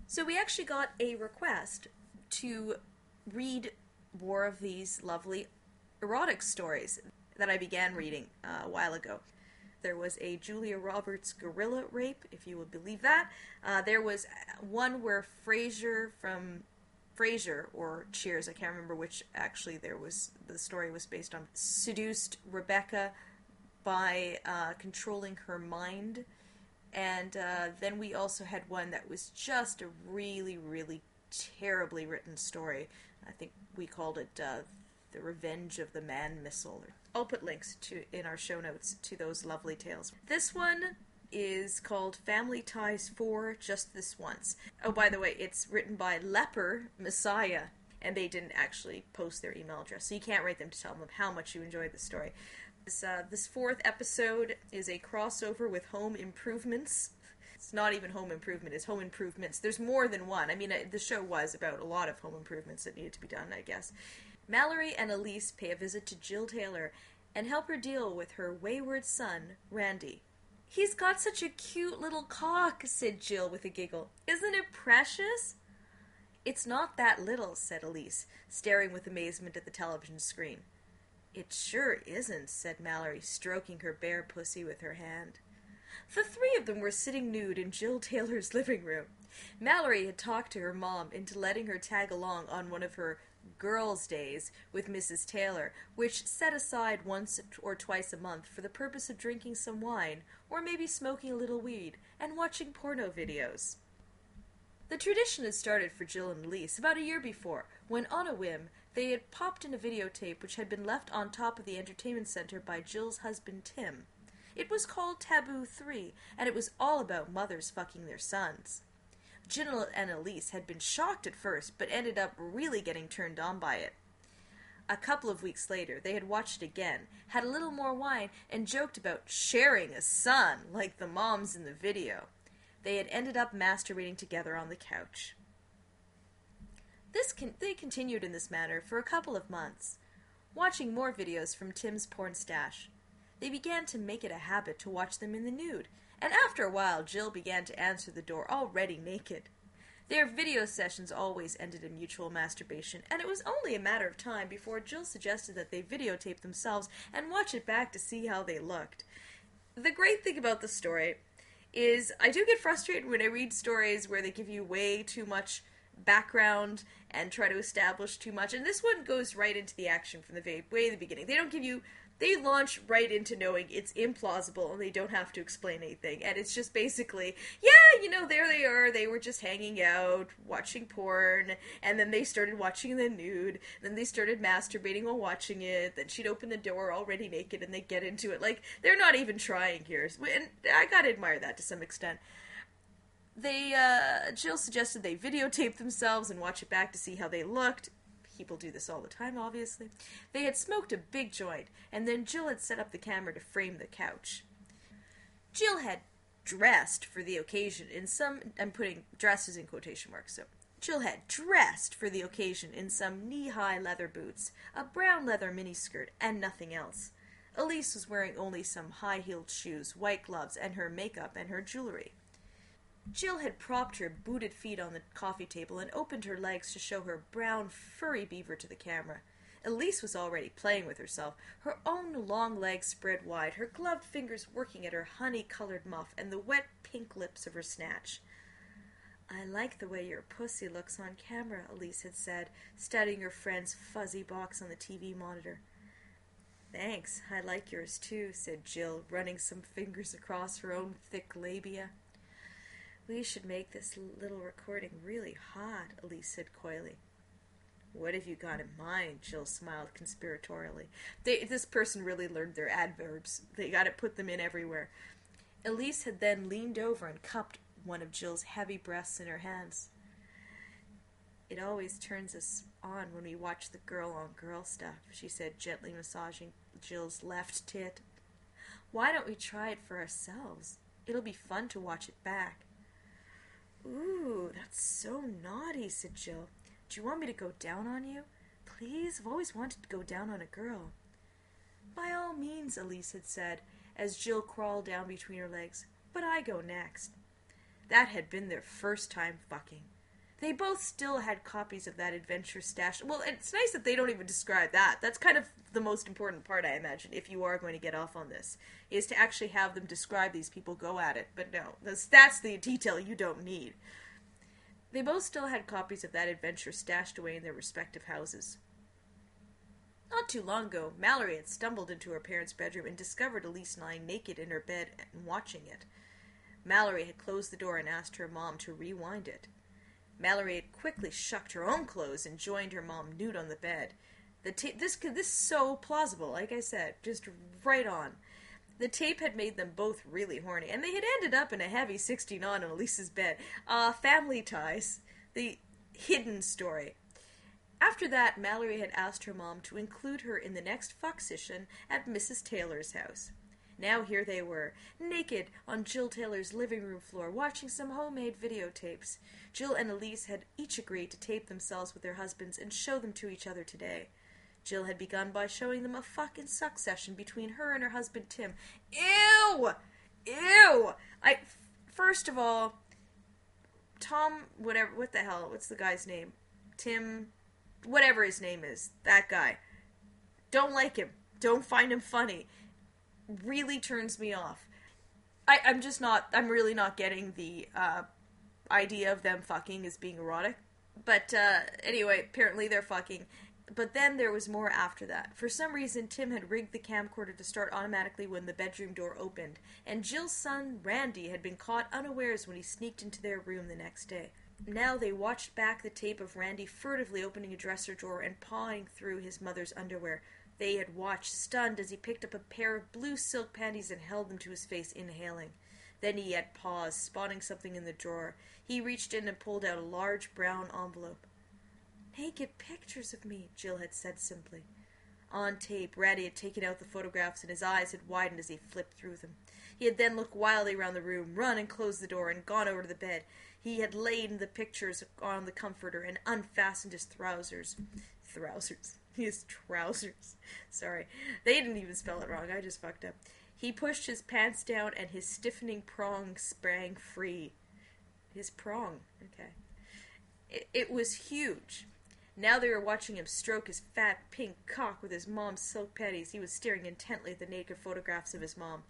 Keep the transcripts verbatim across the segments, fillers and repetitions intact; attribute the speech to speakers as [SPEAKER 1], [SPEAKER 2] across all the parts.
[SPEAKER 1] So we actually got a request to read more of these lovely erotic stories that I began reading uh, a while ago. There was a Julia Roberts gorilla rape, if you would believe that. Uh, there was one where Frasier from Frasier, or Cheers, I can't remember which actually there was, the story was based on, seduced Rebecca by uh, controlling her mind. And uh, then we also had one that was just a really, really terribly written story. I think we called it uh, The Revenge of the Man Missile. I'll put links to in our show notes to those lovely tales. This one is called Family Ties four, Just This Once. Oh, by the way, it's written by Leper Messiah, and they didn't actually post their email address, so you can't write them to tell them how much you enjoyed the story. This, uh, this fourth episode is a crossover with Home Improvements. It's not even Home Improvement, it's Home Improvements. There's more than one. I mean, the show was about a lot of home improvements that needed to be done, I guess. Mallory and Elise pay a visit to Jill Taylor and help her deal with her wayward son, Randy. "He's got such a cute little cock," said Jill with a giggle. "Isn't it precious?" "It's not that little," said Elise, staring with amazement at the television screen. "It sure isn't," said Mallory, stroking her bare pussy with her hand. The three of them were sitting nude in Jill Taylor's living room. Mallory had talked to her mom into letting her tag along on one of her girls' days with Missus Taylor, which set aside once or twice a month for the purpose of drinking some wine, or maybe smoking a little weed, and watching porno videos. The tradition had started for Jill and Elise about a year before, when on a whim they had popped in a videotape which had been left on top of the entertainment center by Jill's husband Tim. It was called Taboo three, and it was all about mothers fucking their sons. Jill and Elise had been shocked at first, but ended up really getting turned on by it. A couple of weeks later, they had watched it again, had a little more wine, and joked about sharing a son, like the moms in the video. They had ended up masturbating together on the couch. This con- they continued in this manner for a couple of months, watching more videos from Tim's porn stash. They began to make it a habit to watch them in the nude, and after a while Jill began to answer the door already naked. Their video sessions always ended in mutual masturbation, and it was only a matter of time before Jill suggested that they videotape themselves and watch it back to see how they looked. The great thing about the story is I do get frustrated when I read stories where they give you way too much background and try to establish too much, and this one goes right into the action from the very, way the beginning. They don't give you They launch right into knowing it's implausible and they don't have to explain anything. And it's just basically, yeah, you know, there they are. They were just hanging out, watching porn. And then they started watching the nude. Then they started masturbating while watching it. Then she'd open the door already naked and they'd get into it. Like, they're not even trying here. And I gotta admire that to some extent. They, uh, Jill suggested they videotape themselves and watch it back to see how they looked. People do this all the time, obviously. They had smoked a big joint, and then Jill had set up the camera to frame the couch. Jill had dressed for the occasion in some... I'm putting dresses in quotation marks, so... Jill had dressed for the occasion in some knee-high leather boots, a brown leather miniskirt, and nothing else. Elise was wearing only some high-heeled shoes, white gloves, and her makeup and her jewelry. Jill had propped her booted feet on the coffee table and opened her legs to show her brown, furry beaver to the camera. Elise was already playing with herself, her own long legs spread wide, her gloved fingers working at her honey-colored muff and the wet pink lips of her snatch. "I like the way your pussy looks on camera," Elise had said, studying her friend's fuzzy box on the T V monitor. "Thanks, I like yours too," said Jill, running some fingers across her own thick labia. "We should make this little recording really hot," Elise said coyly. "What have you got in mind?" Jill smiled conspiratorially. They, this person really learned their adverbs. They got to put them in everywhere. Elise had then leaned over and cupped one of Jill's heavy breasts in her hands. "It always turns us on when we watch the girl-on-girl stuff," she said, gently massaging Jill's left tit. "Why don't we try it for ourselves? It'll be fun to watch it back." "Ooh, that's so naughty," said Jill. "Do you want me to go down on you? Please? I've always wanted to go down on a girl." "By all means," Elise had said, as Jill crawled down between her legs. "But I go next." That had been their first time fucking. They both still had copies of that adventure stashed. Well, it's nice that they don't even describe that. That's kind of the most important part, I imagine, if you are going to get off on this, is to actually have them describe these people go at it. But no, that's, that's the detail you don't need. They both still had copies of that adventure stashed away in their respective houses. Not too long ago, Mallory had stumbled into her parents' bedroom and discovered Elise lying naked in her bed and watching it. Mallory had closed the door and asked her mom to rewind it. Mallory had quickly shucked her own clothes and joined her mom nude on the bed. The ta- this this is so plausible, like I said, just right on. The tape had made them both really horny, and they had ended up in a heavy sixty-nine on Elise's bed. Ah, uh, Family Ties. The hidden story. After that, Mallory had asked her mom to include her in the next fuck session at Missus Taylor's house. Now here they were, naked on Jill Taylor's living room floor, watching some homemade videotapes. Jill and Elise had each agreed to tape themselves with their husbands and show them to each other today. Jill had begun by showing them a fuck and suck session between her and her husband Tim. Ew! Ew! I, first of all, Tom, whatever, what the hell, what's the guy's name? Tim, whatever his name is, that guy. Don't like him. Don't find him funny. Really turns me off. I, I'm just not, I'm really not getting the uh, idea of them fucking as being erotic. But uh, anyway, apparently they're fucking. But then there was more after that. For some reason, Tim had rigged the camcorder to start automatically when the bedroom door opened, and Jill's son, Randy, had been caught unawares when he sneaked into their room the next day. Now they watched back the tape of Randy furtively opening a dresser drawer and pawing through his mother's underwear. They had watched, stunned, as he picked up a pair of blue silk panties and held them to his face, inhaling. Then he had paused, spotting something in the drawer. He reached in and pulled out a large brown envelope. "Naked pictures of me," Jill had said simply. On tape, Randy had taken out the photographs, and his eyes had widened as he flipped through them. He had then looked wildly around the room, run and closed the door, and gone over to the bed. He had laid the pictures on the comforter and unfastened his trousers. Trousers. His trousers. Sorry. They didn't even spell it wrong. I just fucked up. He pushed his pants down, and his stiffening prong sprang free. His prong. Okay. It, it was huge. Now they were watching him stroke his fat pink cock with his mom's silk panties. He was staring intently at the naked photographs of his mom.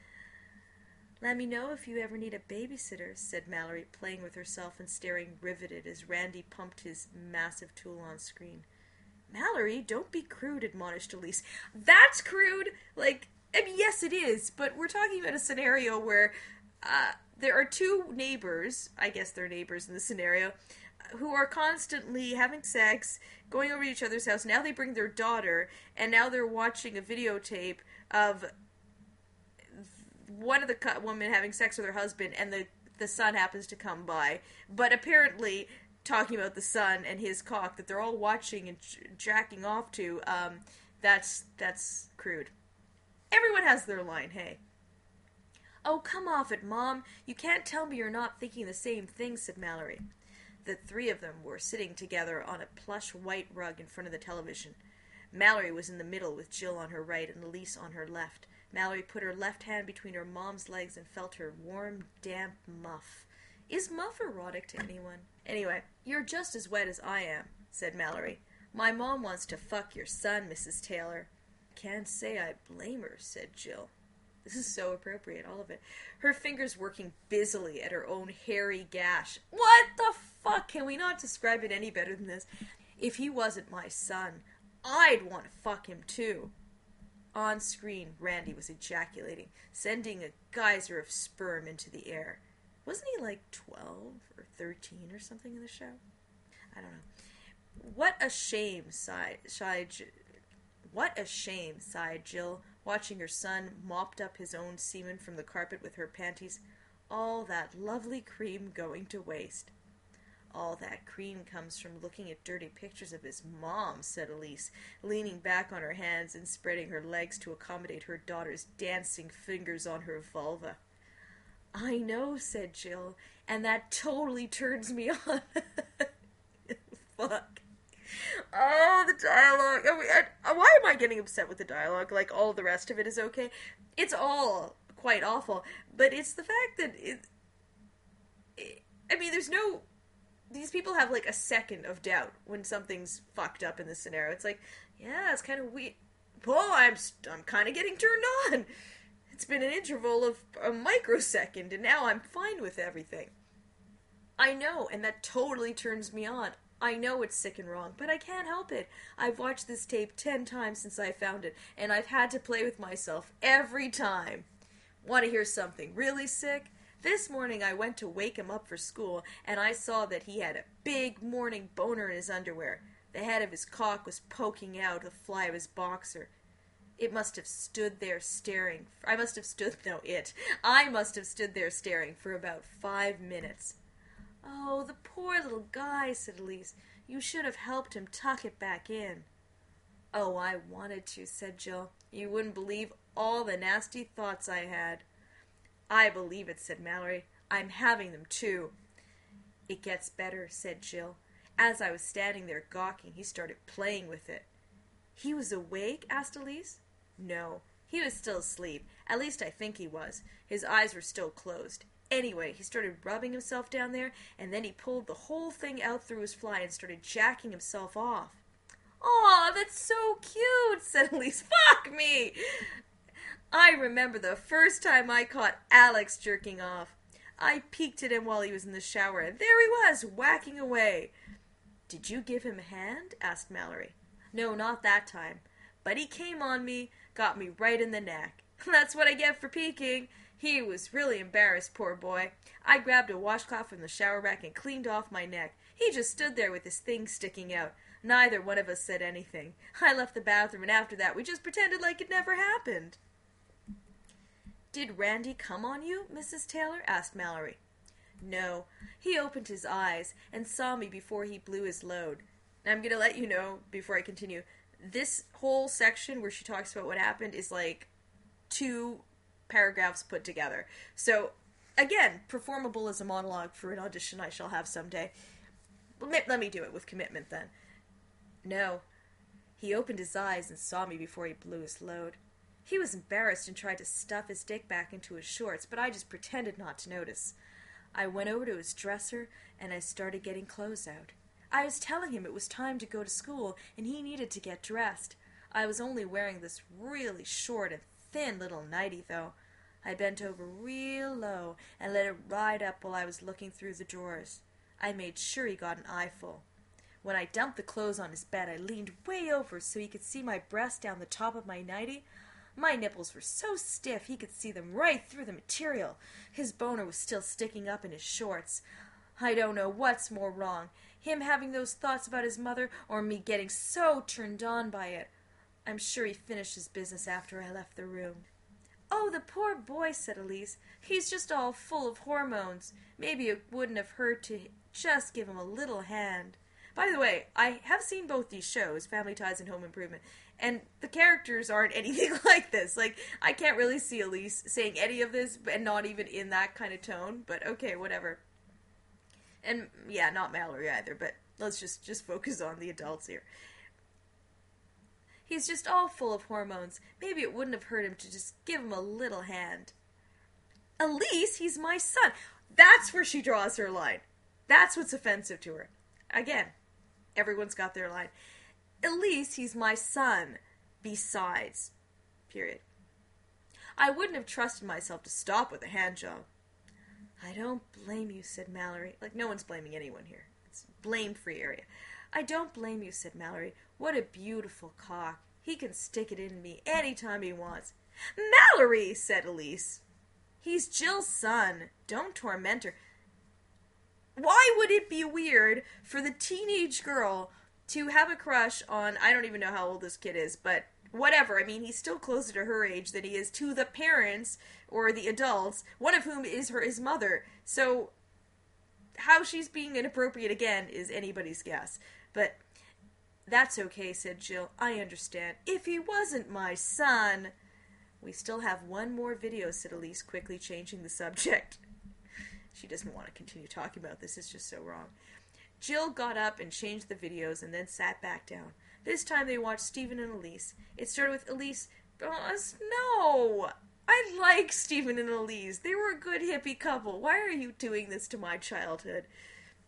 [SPEAKER 1] "Let me know if you ever need a babysitter," said Mallory, playing with herself and staring riveted as Randy pumped his massive tool on screen. "Mallory, don't be crude," admonished Elise. That's crude! Like, I mean, yes it is, but we're talking about a scenario where uh, there are two neighbors, I guess they're neighbors in the scenario, who are constantly having sex, going over to each other's house. Now they bring their daughter, and now they're watching a videotape of one of the women having sex with her husband, and the, the son happens to come by. But apparently, talking about the son and his cock that they're all watching and j- jacking off to, um, that's, that's crude. Everyone has their line, hey. "Oh, come off it, Mom. You can't tell me you're not thinking the same thing," said Mallory. The three of them were sitting together on a plush white rug in front of the television. Mallory was in the middle with Jill on her right and Elise on her left. Mallory put her left hand between her mom's legs and felt her warm, damp muff. Is muff erotic to anyone? "Anyway, you're just as wet as I am," said Mallory. "My mom wants to fuck your son, Missus Taylor." "Can't say I blame her," said Jill. This is so appropriate, all of it. Her fingers working busily at her own hairy gash. What the fuck? Can we not describe it any better than this? "If he wasn't my son, I'd want to fuck him too." On screen, Randy was ejaculating, sending a geyser of sperm into the air. Wasn't he like twelve or thirteen or something in the show? I don't know. What a shame, sighed, sighed What a shame, sighed Jill, watching her son mopped up his own semen from the carpet with her panties. All that lovely cream going to waste. "All that cream comes from looking at dirty pictures of his mom," said Elise, leaning back on her hands and spreading her legs to accommodate her daughter's dancing fingers on her vulva. "I know," said Jill, "and that totally turns me on." Fuck. Oh, the dialogue. I mean, I, why am I getting upset with the dialogue? Like, all the rest of it is okay. It's all quite awful. But it's the fact that it, it I mean, there's no these people have, like, a second of doubt when something's fucked up in this scenario. It's like, yeah, it's kind of weird. Oh, I'm, I'm kind of getting turned on. It's been an interval of a microsecond, and now I'm fine with everything. I know, and that totally turns me on. I know it's sick and wrong, but I can't help it. I've watched this tape ten times since I found it, and I've had to play with myself every time. Want to hear something really sick? This morning I went to wake him up for school, and I saw that he had a big morning boner in his underwear. The head of his cock was poking out the fly of his boxer. It must have stood there staring. I must have stood, no, it. I must have stood there staring for about five minutes. Oh, the poor little guy, said Elise. You should have helped him tuck it back in. Oh, I wanted to, said Jill. You wouldn't believe all the nasty thoughts I had. I believe it, said Mallory. I'm having them, too. It gets better, said Jill. As I was standing there gawking, he started playing with it. He was awake? Asked Elise. No, he was still asleep. At least I think he was. His eyes were still closed. Anyway, he started rubbing himself down there, and then he pulled the whole thing out through his fly and started jacking himself off. Aw, that's so cute, said Elise. Fuck me! I remember the first time I caught Alex jerking off. I peeked at him while he was in the shower, and there he was, whacking away. Did you give him a hand? Asked Mallory. No, not that time. But he came on me, got me right in the neck. That's what I get for peeking. He was really embarrassed, poor boy. I grabbed a washcloth from the shower rack and cleaned off my neck. He just stood there with his thing sticking out. Neither one of us said anything. I left the bathroom, and after that we just pretended like it never happened. Did Randy come on you, Missus Taylor? Asked Mallory. No. He opened his eyes and saw me before he blew his load. I'm going to let you know, before I continue, this whole section where she talks about what happened is like two paragraphs put together. So, again, performable as a monologue for an audition I shall have someday. Let me do it with commitment, then. No. He opened his eyes and saw me before he blew his load. He was embarrassed and tried to stuff his dick back into his shorts, but I just pretended not to notice. I went over to his dresser, and I started getting clothes out. I was telling him it was time to go to school, and he needed to get dressed. I was only wearing this really short and thin little nightie, though. I bent over real low and let it ride up while I was looking through the drawers. I made sure he got an eyeful. When I dumped the clothes on his bed, I leaned way over so he could see my breast down the top of my nightie. My nipples were so stiff he could see them right through the material. His boner was still sticking up in his shorts. I don't know what's more wrong, him having those thoughts about his mother or me getting so turned on by it. I'm sure he finished his business after I left the room. Oh, the poor boy, said Elise. He's just all full of hormones. Maybe it wouldn't have hurt to just give him a little hand. By the way, I have seen both these shows, Family Ties and Home Improvement, and the characters aren't anything like this. Like, I can't really see Elise saying any of this, and not even in that kind of tone, but okay, whatever. And, yeah, not Mallory either, but let's just, just focus on the adults here. He's just all full of hormones. Maybe it wouldn't have hurt him to just give him a little hand. Elise, he's my son. That's where she draws her line. That's what's offensive to her. Again, everyone's got their line. Elise, he's my son. Besides. Period. I wouldn't have trusted myself to stop with a hand job. I don't blame you, said Mallory. Like, no one's blaming anyone here. It's a blame-free area. I don't blame you, said Mallory. What a beautiful cock. He can stick it in me any time he wants. Mallory, said Elise. He's Jill's son. Don't torment her. Why would it be weird for the teenage girl to have a crush on, I don't even know how old this kid is, but whatever. I mean, he's still closer to her age than he is to the parents or the adults, one of whom is her his mother. So how she's being inappropriate again is anybody's guess. But that's okay, said Jill. I understand. If he wasn't my son... We still have one more video, said Elise, quickly changing the subject. She doesn't want to continue talking about this. It's just so wrong. Jill got up and changed the videos and then sat back down. This time they watched Stephen and Elise. It started with Elise. Oh, no! I like Stephen and Elise. They were a good hippie couple. Why are you doing this to my childhood?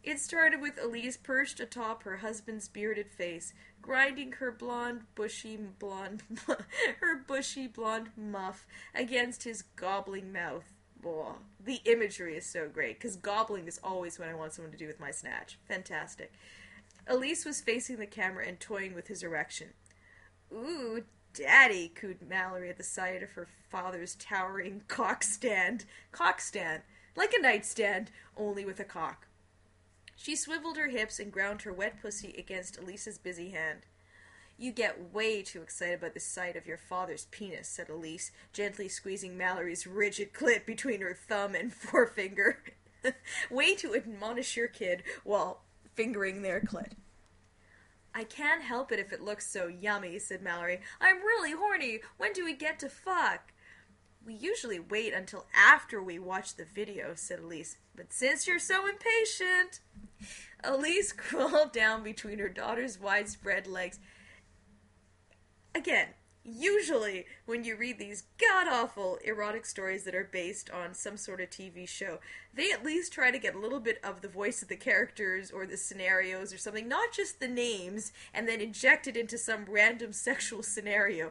[SPEAKER 1] It started with Elise perched atop her husband's bearded face, grinding her blonde, bushy blonde, her bushy blonde muff against his gobbling mouth. Blah. The imagery is so great, because gobbling is always what I want someone to do with my snatch. Fantastic. Elise was facing the camera and toying with his erection. Ooh, Daddy, cooed Mallory at the sight of her father's towering cock stand. Cock stand. Like a nightstand, only with a cock. She swiveled her hips and ground her wet pussy against Elise's busy hand. You get way too excited by the sight of your father's penis, said Elise, gently squeezing Mallory's rigid clit between her thumb and forefinger. Way to admonish your kid while fingering their clit. I can't help it if it looks so yummy, said Mallory. I'm really horny. When do we get to fuck? We usually wait until after we watch the video, said Elise. But since you're so impatient... Elise crawled down between her daughter's widespread legs. Again, usually when you read these god-awful erotic stories that are based on some sort of T V show, they at least try to get a little bit of the voice of the characters or the scenarios or something, not just the names, and then inject it into some random sexual scenario.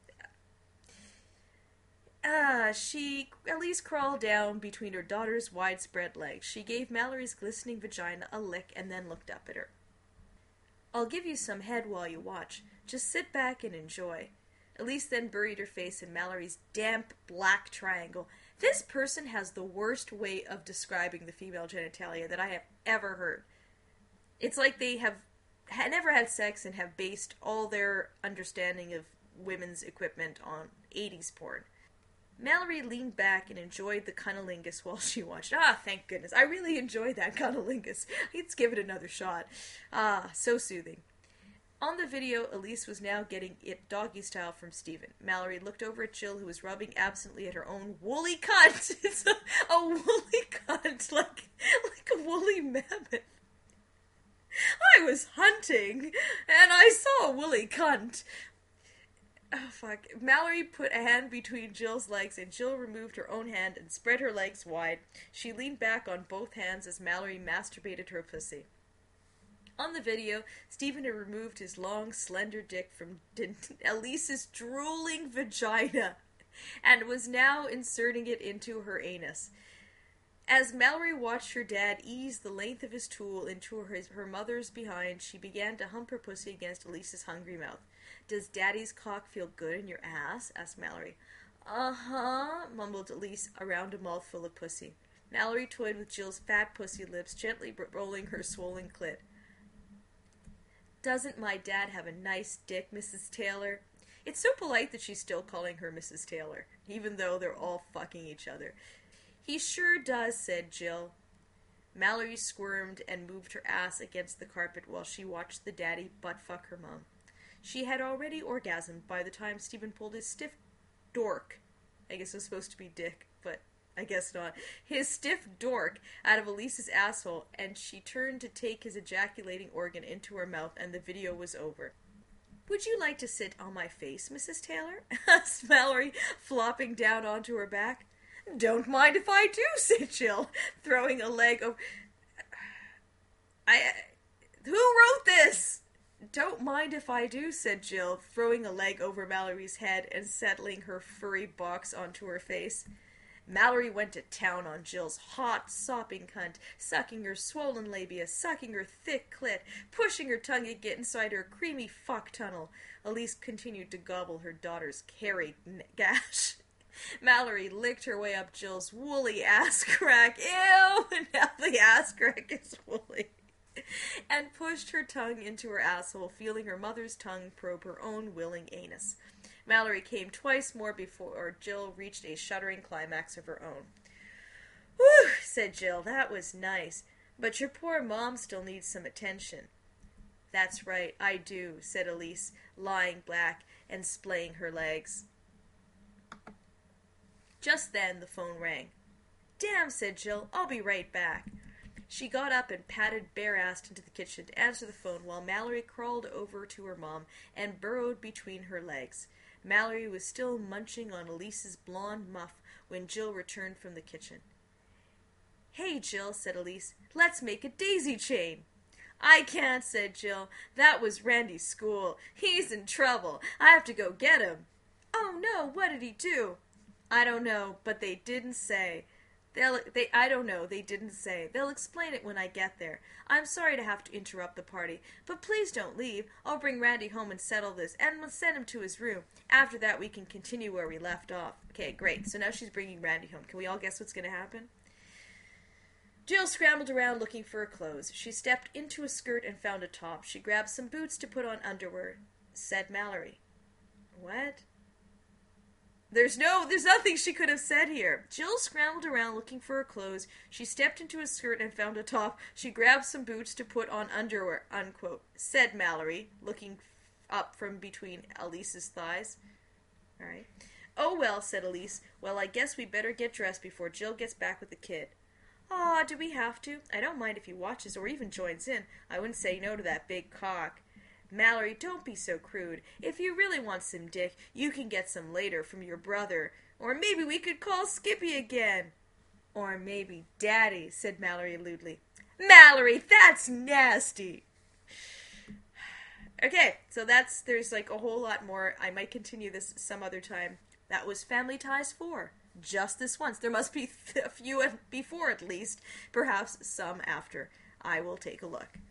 [SPEAKER 1] Ah, she at least crawled down between her daughter's widespread legs. She gave Mallory's glistening vagina a lick and then looked up at her. I'll give you some head while you watch. Just sit back and enjoy. Elise then buried her face in Mallory's damp black triangle. This person has the worst way of describing the female genitalia that I have ever heard. It's like they have had never had sex and have based all their understanding of women's equipment on eighties porn. Mallory leaned back and enjoyed the cunnilingus while she watched. Ah, thank goodness. I really enjoyed that cunnilingus. Let's give it another shot. Ah, so soothing. On the video, Elise was now getting it doggy style from Stephen. Mallory looked over at Jill, who was rubbing absently at her own woolly cunt. It's a, a woolly cunt, like, like a woolly mammoth. I was hunting, and I saw a woolly cunt. Oh, fuck. Mallory put a hand between Jill's legs, and Jill removed her own hand and spread her legs wide. She leaned back on both hands as Mallory masturbated her pussy. On the video, Stephen had removed his long, slender dick from D- Elise's drooling vagina and was now inserting it into her anus. As Mallory watched her dad ease the length of his tool into her, her mother's behind, she began to hump her pussy against Elise's hungry mouth. Does Daddy's cock feel good in your ass? Asked Mallory. Uh-huh, mumbled Elise around a mouthful of pussy. Mallory toyed with Jill's fat pussy lips, gently rolling her swollen clit. Doesn't my dad have a nice dick, Missus Taylor? It's so polite that she's still calling her Missus Taylor, even though they're all fucking each other. He sure does, said Jill. Mallory squirmed and moved her ass against the carpet while she watched the daddy butt-fuck her mom. She had already orgasmed by the time Stephen pulled his stiff dork, I guess it was supposed to be dick, but I guess not, his stiff dork out of Elise's asshole, and she turned to take his ejaculating organ into her mouth, and the video was over. Would you like to sit on my face, Missus Taylor? Asked Mallory, flopping down onto her back. Don't mind if I do, said Jill, throwing a leg over... I... Who wrote this? Don't mind if I do, said Jill, throwing a leg over Mallory's head and settling her furry box onto her face. Mallory went to town on Jill's hot, sopping cunt, sucking her swollen labia, sucking her thick clit, pushing her tongue to get inside her creamy fuck tunnel. Elise continued to gobble her daughter's carry gash. Mallory licked her way up Jill's woolly ass crack. Ew! Now the ass crack is woolly. And pushed her tongue into her asshole, feeling her mother's tongue probe her own willing anus. Mallory came twice more before Jill reached a shuddering climax of her own. Whew, said Jill, that was nice. But your poor mom still needs some attention. That's right, I do, said Elise, lying back and splaying her legs. Just then the phone rang. Damn, said Jill, I'll be right back. She got up and padded bare-assed into the kitchen to answer the phone while Mallory crawled over to her mom and burrowed between her legs. Mallory was still munching on Elise's blonde muff when Jill returned from the kitchen. "Hey, Jill," said Elise, "let's make a daisy chain." "I can't," said Jill. "That was Randy's school. He's in trouble. I have to go get him." "Oh, no, what did he do?" "I don't know, but they didn't say. They'll, they, I don't know, they didn't say. They'll explain it when I get there. I'm sorry to have to interrupt the party, but please don't leave. I'll bring Randy home and settle this, and we'll send him to his room. After that, we can continue where we left off." Okay, great. So now she's bringing Randy home. Can we all guess what's going to happen? Jill scrambled around looking for her clothes. She stepped into a skirt and found a top. She grabbed some boots to put on underwear, said Mallory. What? There's no, there's nothing she could have said here. Jill scrambled around looking for her clothes. She stepped into a skirt and found a top. She grabbed some boots to put on underwear, unquote, said Mallory, looking up from between Elise's thighs. All right. "Oh, well," said Elise. "Well, I guess we better get dressed before Jill gets back with the kid." "Aw, do we have to? I don't mind if he watches or even joins in. I wouldn't say no to that big cock." "Mallory, don't be so crude. If you really want some dick, you can get some later from your brother. Or maybe we could call Skippy again." "Or maybe Daddy," said Mallory lewdly. "Mallory, that's nasty!" Okay, so that's, there's like a whole lot more. I might continue this some other time. That was Family Ties four. Just this once. There must be a few before at least. Perhaps some after. I will take a look.